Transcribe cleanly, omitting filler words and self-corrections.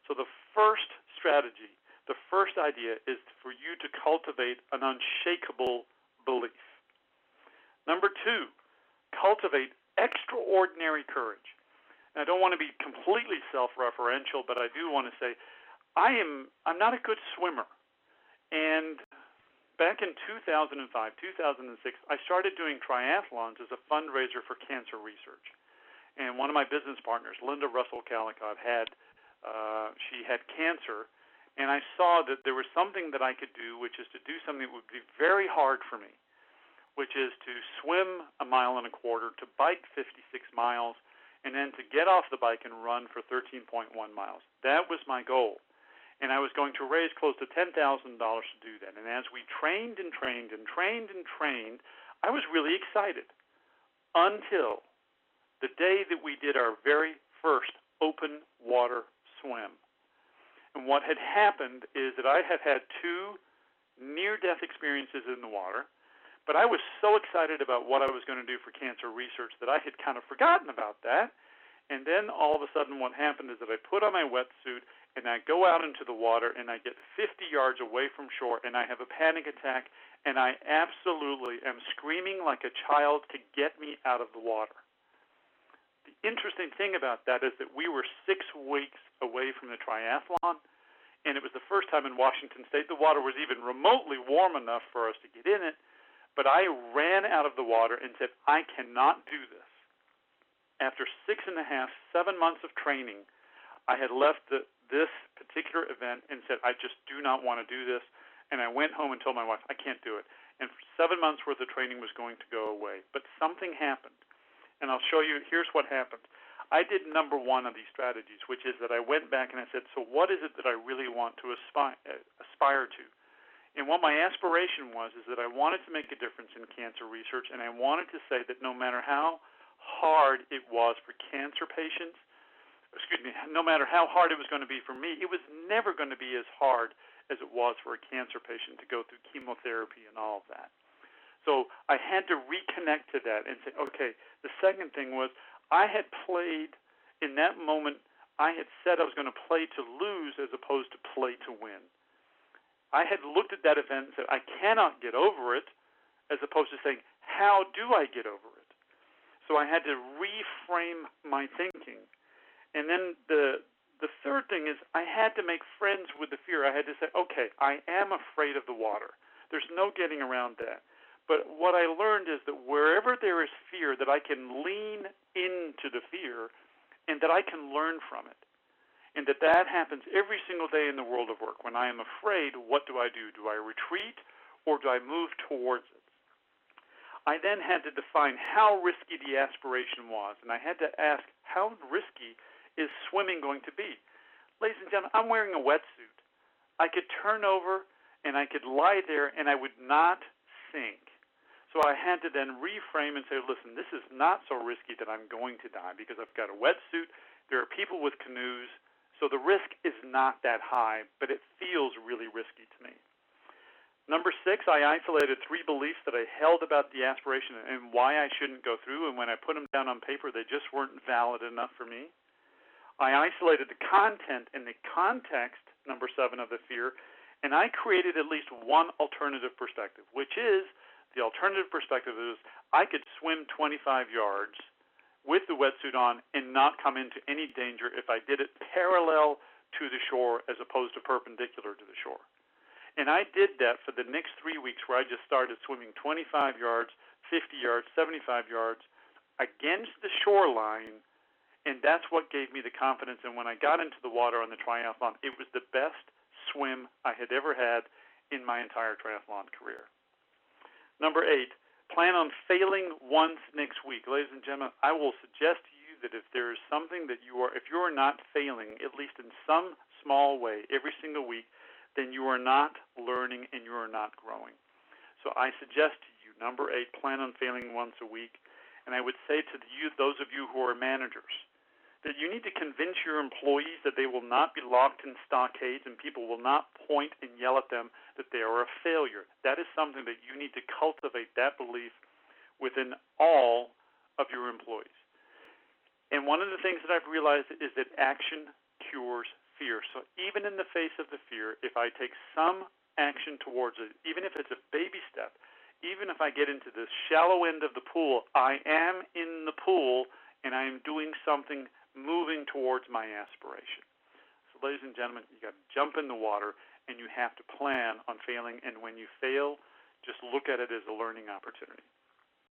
So the first strategy, the first idea is for you to cultivate an unshakable belief. Number two, cultivate extraordinary courage. And I don't want to be completely self-referential, but I do want to say I'm not a good swimmer. And back in 2005, 2006, I started doing triathlons as a fundraiser for cancer research. And one of my business partners, Linda Russell Calicott, she had cancer, and I saw that there was something that I could do, which is to do something that would be very hard for me, which is to swim 1.25 miles, to bike 56 miles, and then to get off the bike and run for 13.1 miles. That was my goal. And I was going to raise close to $10,000 to do that. And as we trained and trained and trained and trained, I was really excited until the day that we did our very first open water swim. And what had happened is that I had had 2 near-death experiences in the water, but I was so excited about what I was going to do for cancer research that I had kind of forgotten about that. And then all of a sudden what happened is that I put on my wetsuit and I go out into the water and I get 50 yards away from shore and I have a panic attack and I absolutely am screaming like a child to get me out of the water. The interesting thing about that is that we were 6 weeks away from the triathlon, and it was the first time in Washington State the water was even remotely warm enough for us to get in it, but I ran out of the water and said, I cannot do this. After 6.5, 7 months of training, I had left this particular event and said, I just do not want to do this, and I went home and told my wife, I can't do it. And for 7 months worth of training was going to go away, but something happened. And I'll show you, here's what happened. I did number 1 of these strategies, which is that I went back and I said, so what is it that I really want to aspire to? And what my aspiration was is that I wanted to make a difference in cancer research, and I wanted to say that no matter how hard it was for cancer patients, no matter how hard it was going to be for me, it was never going to be as hard as it was for a cancer patient to go through chemotherapy and all of that. So I had to reconnect to that and say, okay, the second thing was I had played, in that moment, I had said I was going to play to lose as opposed to play to win. I had looked at that event and said, I cannot get over it, as opposed to saying, how do I get over it? So I had to reframe my thinking. And then the third thing is I had to make friends with the fear. I had to say, okay, I am afraid of the water. There's no getting around that. But what I learned is that wherever there is fear, that I can lean into the fear and that I can learn from it. And that happens every single day in the world of work. When I am afraid, what do? Do I retreat or do I move towards it? I then had to define how risky the aspiration was. And I had to ask, how risky is swimming going to be? Ladies and gentlemen, I'm wearing a wetsuit. I could turn over and I could lie there and I would not sink. So I had to then reframe and say, listen, this is not so risky that I'm going to die because I've got a wetsuit. There are people with canoes. So the risk is not that high, but it feels really risky to me. Number 6, I isolated 3 beliefs that I held about the aspiration and why I shouldn't go through. And when I put them down on paper, they just weren't valid enough for me. I isolated the content and the context, number 7, of the fear, and I created at least one alternative perspective, which is the alternative perspective is I could swim 25 yards with the wetsuit on and not come into any danger if I did it parallel to the shore as opposed to perpendicular to the shore. And I did that for the next 3 weeks where I just started swimming 25 yards, 50 yards, 75 yards against the shoreline, and that's what gave me the confidence. And when I got into the water on the triathlon, it was the best swim I had ever had in my entire triathlon career. Number 8, plan on failing once next week. Ladies and gentlemen, I will suggest to you that if there is something that if you are not failing, at least in some small way, every single week, then you are not learning and you are not growing. So I suggest to you, number 8, plan on failing once a week. And I would say to those of you who are managers, that you need to convince your employees that they will not be locked in stockades and people will not point and yell at them that they are a failure. That is something that you need to cultivate, that belief within all of your employees. And one of the things that I've realized is that action cures fear. So even in the face of the fear, if I take some action towards it, even if it's a baby step, even if I get into the shallow end of the pool, I am in the pool and I am doing something moving towards my aspiration. So ladies and gentlemen, you got to jump in the water and you have to plan on failing. And when you fail, just look at it as a learning opportunity.